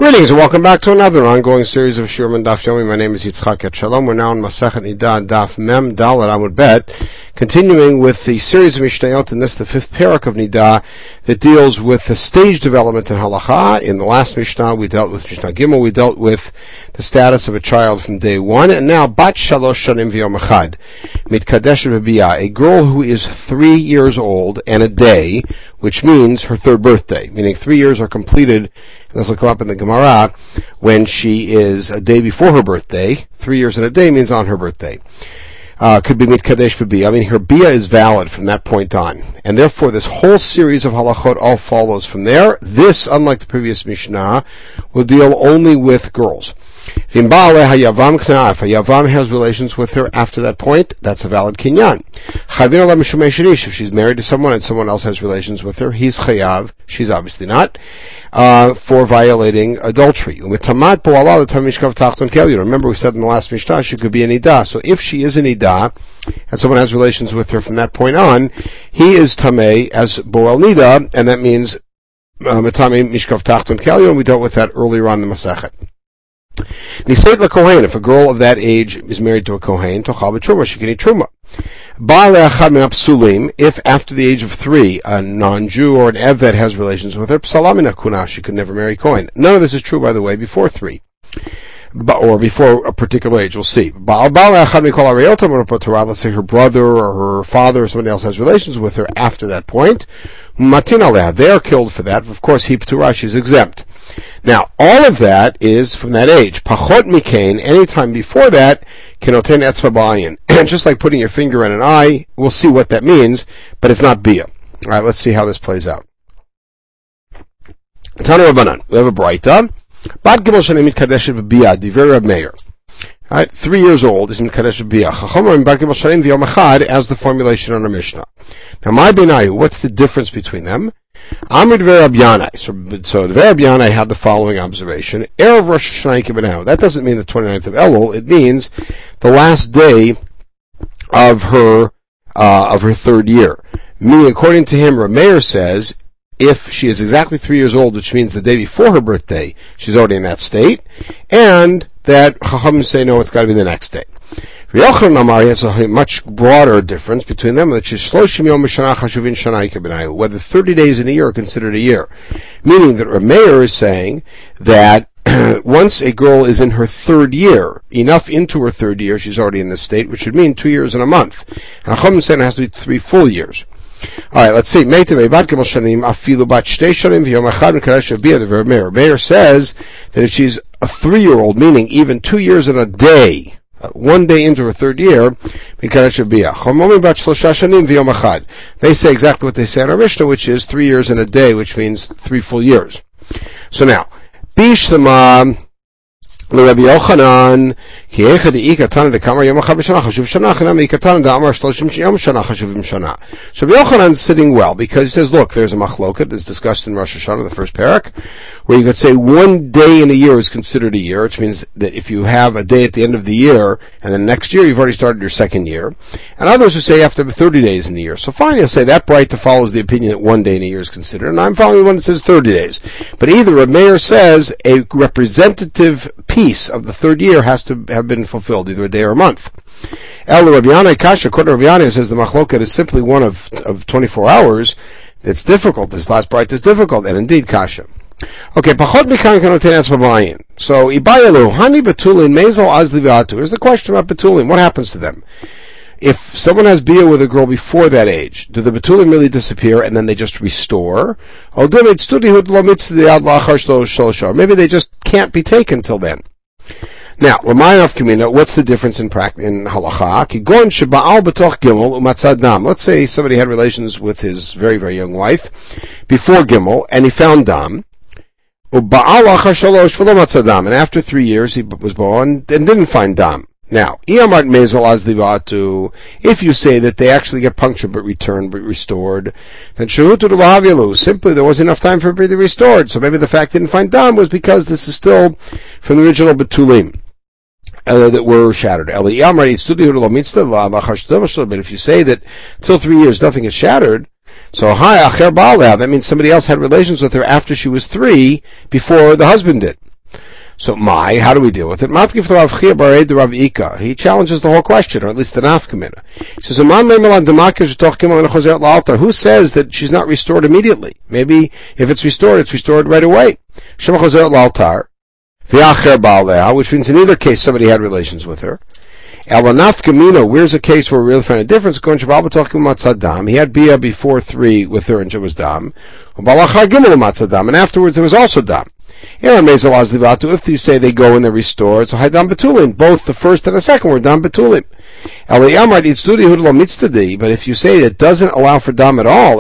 Greetings and welcome back to another ongoing series of Shurman Daf Yomi. My name is Yitzchak Etshalom. We're now in Masechet Nida Daf Mem Dalet Amud Bet, continuing with the series of Mishnayot, and this the fifth parak of Nida that deals with the stage development in Halacha. In the last Mishnah, we dealt with Mishnah Gimel. We dealt with the status of a child from day one, and now Bat Shalosh Shanim V'Yom Echad Mitkadesh V'Biyah, a girl who is 3 years old and a day, which means her third birthday, meaning 3 years are completed. This will come up in the Gemara when she is a day before her birthday. 3 years and a day means on her birthday. Could be mitkadesh b'biyah. I mean, her biyah is valid from that point on. And therefore, this whole series of halachot all follows from there. This, unlike the previous Mishnah, will deal only with girls. If a Yavam has relations with her after that point, that's a valid kinyan. If she's married to someone and someone else has relations with her, he's chayav, she's obviously not, for violating adultery. Remember we said in the last Mishnah she could be an idah. So if she is an idah, and someone has relations with her from that point on, he is tamei as boel nida, and that means metame mishkav tachton kelyor, and we dealt with that earlier on in the Masechet. Niseit LaKohen, if a girl of that age is married to a Kohen, tochal b'truma, she can eat truma. Ba'alei achad min hapsulim, if after the age of 3, a non-Jew or an Eved has relations with her, psalam min hakuna, she could never marry Kohen. None of this is true, by the way, before 3. Or before a particular age, we'll see. Let's say her brother or her father or somebody else has relations with her after that point. They are killed for that. Of course, she's exempt. Now, all of that is from that age. Pachot mikain, anytime before that, kenoten etzba ba'ayin. Just like putting your finger in an eye, we'll see what that means, but it's not biyah. Alright, let's see how this plays out. Tana Rabbanan, we have a braita. Bat Gimel Shanim Mitkadeshet B'Biyah, Divrei Reb Meir. Right, 3 years old is Mitkadeshet B'Biyah. Chachamim Bat Gimel Shanim V'Yom Echad as the formulation on our Mishnah. Now, my Benayu, what's the difference between them? Amr Divrei Reb Yanai. So Divrei Reb Yanai had the following observation. Erev Rosh Hashanah Kibbanahu. That doesn't mean the 29th of Elul. It means the last day of her third year. Meaning, according to him, Reb Meir says, if she is exactly 3 years old, which means the day before her birthday, she's already in that state, and that Chacham say, no, it's got to be the next day. Yochanan Amar has a much broader difference between them, which is Shloshim Yom B'Shana Chashuvin Shana Yikabenayu, whether 30 days in a year are considered a year. Meaning that Reb Meir is saying that once a girl is in her third year, enough into her third year, she's already in this state, which would mean 2 years and a month. And Chacham said it has to be 3 full years. Alright, let's see. Meir says that if she's a 3-year-old, meaning even 2 years and a day, 1 day into her third year, they say exactly what they say in our Mishnah, which is 3 years and a day, which means 3 full years. So now, Bishlama Rabbi Yochanan, so Rabbi Yochanan is sitting well, because he says, look, there's a machloket, as discussed in Rosh Hashanah, the first parak, where you could say 1 day in a year is considered a year, which means that if you have a day at the end of the year, and then next year you've already started your second year, and others who say after 30 days in the year. So fine, you'll say that braita follows the opinion that 1 day in a year is considered, and I'm following one that says 30 days. But either Reb Meir says a representative piece of the third year has to have been fulfilled, either a day or a month. El Rabbi Yanai Kasha, according to Rabbi Yanai, says the machloket is simply one of 24 hours. It's difficult. This last bright is difficult, and indeed Kasha. Okay, pachot mikan kanoten etzba ba'ayin. So ibayalu hani betulin mezel azli v'atu. Here's the question about betulin. What happens to them? If someone has biyah with a girl before that age, do the betulin really disappear and then they just restore? Or maybe they just can't be taken till then. Now, what's the difference in halacha? Let's say somebody had relations with his very, very young wife before Gimel, and he found dam. And after 3 years, he was born and didn't find dam. Now, if you say that they actually get punctured but returned, but restored, then simply there wasn't enough time for it to be restored. So maybe the fact they didn't find dam was because this is still from the original betulim that were shattered. But if you say that till 3 years nothing is shattered, so that means somebody else had relations with her after she was 3 before the husband did. So how do we deal with it? He challenges the whole question, or at least the nafkamina. He says, who says that she's not restored immediately? Maybe if it's restored right away. Which means in either case somebody had relations with her. Where's a case where we're really finding a difference? He had bia before 3 with her and it was dam. And afterwards there was also dam. If you say they go and they're restored, so haydam betulim, both the first and the second were dam betulim. But if you say it doesn't allow for dam at all,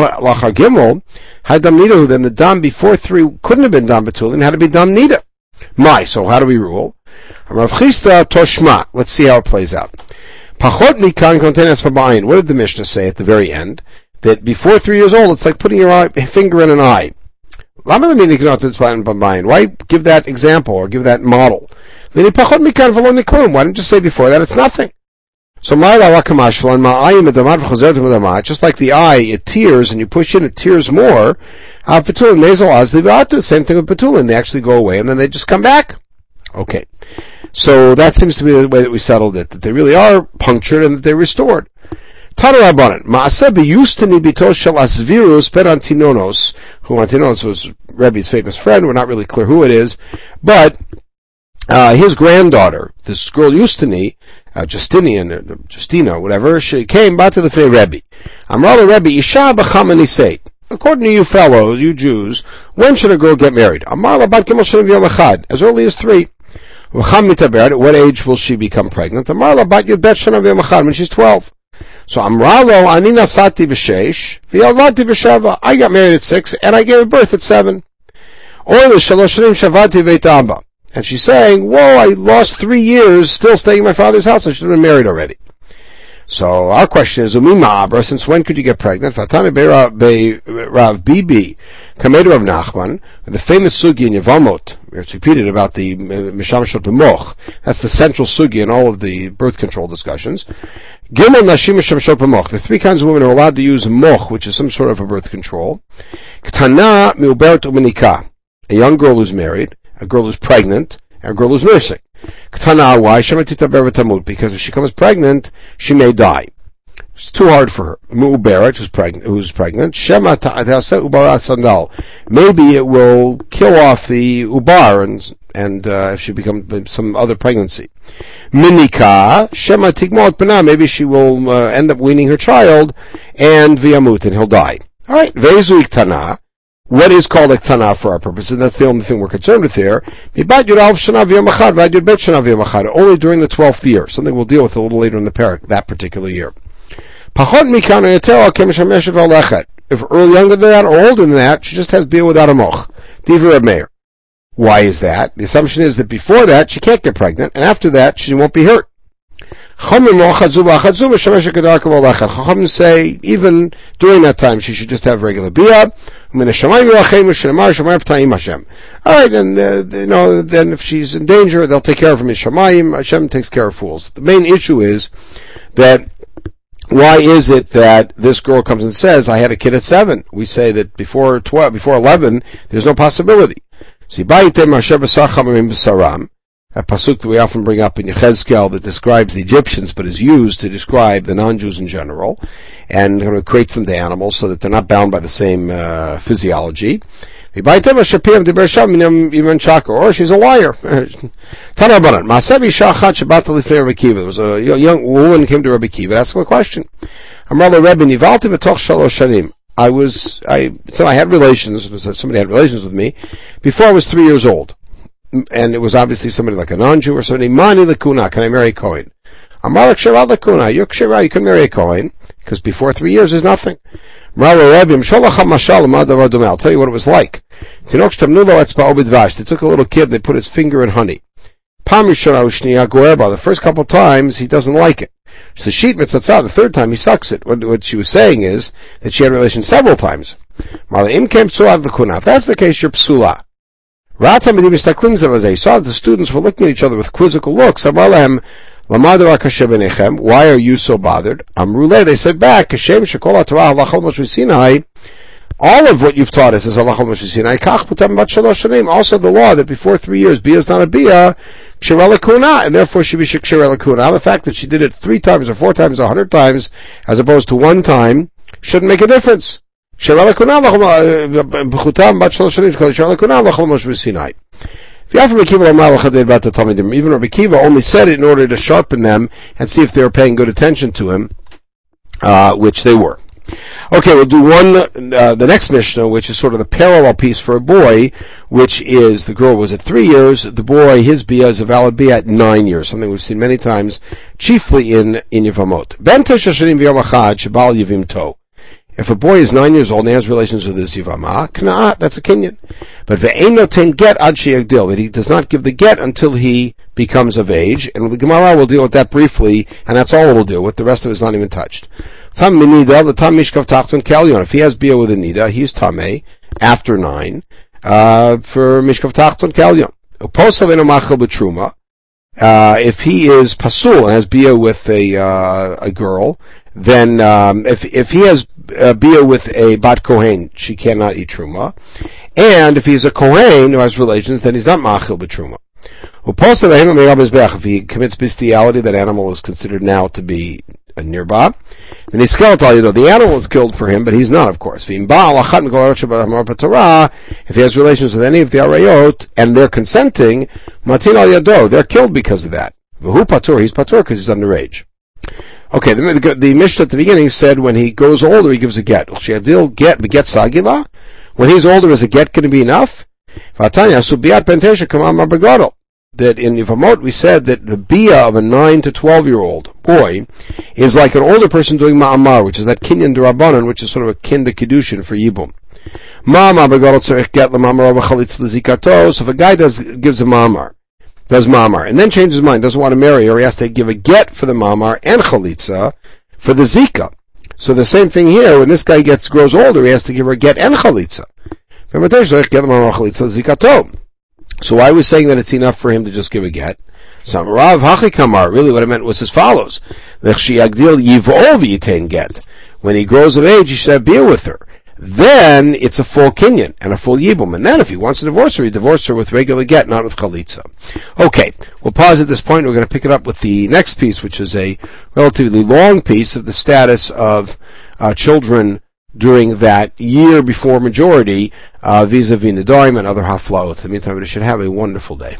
then the dam before 3 couldn't have been dam betulim, it had to be dam nida. So how do we rule? Let's see how it plays out. What did the Mishnah say at the very end? That before 3 years old, it's like putting your finger in an eye. Why give that example or give that model? Why don't you say before that it's nothing? So just like the eye, it tears and you push in, it tears more. Same thing with betulin. They actually go away and then they just come back. Okay. So that seems to be the way that we settled it, that they really are punctured and that they're restored. Tana Rabbanan, who Antinonos was Rebbe's famous friend. We're not really clear who it is, but his granddaughter, this girl Justina, whatever, she came back to the Rebbe. Amrala Rebbe, Isha b'chamaniseit. According to you fellows, you Jews, when should a girl get married? Amarla bat gimel shanim v'yom echad, as early as 3. At what age will she become pregnant? Amarla bat yud bet shanim v'yom echad, when she's 12. So Amralo, ani nasati b'sheish, v'yalvati b'sheva. I got married at 6, and I gave birth at 7. Or shalosh shanim shavati v'eit abba. And she's saying, whoa, I lost 3 years still staying in my father's house. I should have been married already. So our question is, since when could you get pregnant? Fatani Rav Bibi, Kamed Rav Nachman, the famous sugi in Yevamot, it's repeated about the Mishamashot b'moch. That's the central sugi in all of the birth control discussions. Gimel Nashim Mishamashot b'moch. The 3 kinds of women are allowed to use moch, which is some sort of a birth control. Ktana miuberet umenika. A young girl who's married, a girl who's pregnant, and a girl who's nursing. Ktana, why? Because if she comes pregnant, she may die. It's too hard for her. Mu'uberet, who's pregnant. Shema ta'atasa ubarat sandal. Maybe it will kill off the ubar and if she becomes some other pregnancy. Minika, shema tigmot b'na. Maybe she will end up weaning her child and v'yamut, and he'll die. All right. Vezu iktana. What is called a ktana for our purpose, and that's the only thing we're concerned with here. Only during the 12th year. Something we'll deal with a little later in the parak, that particular year. If early younger than that or older than that, she just has beer without a moch. Why is that? The assumption is that before that, she can't get pregnant, and after that, she won't be hurt. Chachamim say, even during that time, she should just have regular bia. Alright, and then if she's in danger, they'll take care of her. Mishamayim, Hashem takes care of fools. The main issue is that why is it that this girl comes and says, I had a kid at 7? We say that before 12, before 11, there's no possibility. A pasuk that we often bring up in Yechezkel that describes the Egyptians, but is used to describe the non-Jews in general, and equates them to animals so that they're not bound by the same physiology. Or she's a liar. There was a young woman who came to Rabbi Kiva and asked him a question. I had relations, somebody had relations with me before I was 3 years old. And it was obviously somebody like a non-Jew or somebody. Mani lakuna, can I marry a Kohen? Amalek shevad lakuna, you're kshera, you can marry a Kohen, because before 3 years is nothing. I'll tell you what it was like. They took a little kid, they put his finger in honey. The first couple of times, he doesn't like it. So the third time, he sucks it. What she was saying is that she had relations several times. If that's the case, you're psula. Saw that the students were looking at each other with quizzical looks. Why are you so bothered? They said back, all of what you've taught us is halacha Moshe Sinai. Kach putam bat shalosh shanim. Also the law that before 3 years, bia is not a bia, kshera lekuna, and therefore she be kshera lekuna. The fact that she did it 3 times or 4 times or 100 times, as opposed to 1 time, shouldn't make a difference. Kshera lekuna b'chutam bat shalosh shanim. Kshera lekuna halacha Moshe Sinai. Even Rabbi Kiva only said it in order to sharpen them and see if they were paying good attention to him, which they were. Okay, we'll do the next Mishnah, which is sort of the parallel piece for a boy, which is the girl was at 3 years, the boy, his bia is a valid bia at 9 years, something we've seen many times, chiefly in Yevamot. Ben tesha shanim v'yom achad shebal yivim to. If a boy is 9 years old and has relations with his yivama, kna'at, that's a kinyan. But ve'ein noten get ad sheyagdil, that he does not give the get until he becomes of age, and the Gemara will deal with that briefly, and that's all it will deal with. The rest of it is not even touched. Tam minida, the tam mishkav tachton kalyon. If he has bia with a nida, he's tameh after 9 for mishkav tachton kalyon. Uposav eno machel b'truma. If he is pasul and has bia with a girl, then if he has bia with a bat kohen, she cannot eat truma. And if he's a kohen who has relations, then he's not machil b'truma. If he commits bestiality, that animal is considered now to be a nirbah. Then he's skeletal, the animal is killed for him, but he's not, of course. If he has relations with any of the arayot, and they're consenting, matin al yado, they're killed because of that. V'hu patur, he's patur because he's underage. Okay, the Mishnah at the beginning said when he grows older, he gives a get. When he's older, is a get going to be enough? That in Yevamot we said that the bia of a 9 to 12-year-old boy is like an older person doing ma'amar, which is that kinyan d'Rabbanan, which is sort of a kin de kiddushin for yibum. So if a guy gives a ma'amar, does ma'amar, and then changes his mind, doesn't want to marry her, he has to give a get for the ma'amar and chalitza for the zika. So the same thing here, when this guy grows older, he has to give her a get and chalitza. So why was saying that it's enough for him to just give a get? So Rav Hachikamar, really what it meant was as follows. When he grows of age, he should have bia with her. Then it's a full kinyan and a full yibum. And then if he wants to divorce her, he divorces her with regular get, not with chalitza. Okay, we'll pause at this point. We're going to pick it up with the next piece, which is a relatively long piece of the status of children during that year before majority, vis-a-vis Nedarim and other haflaot. In the meantime, we should have a wonderful day.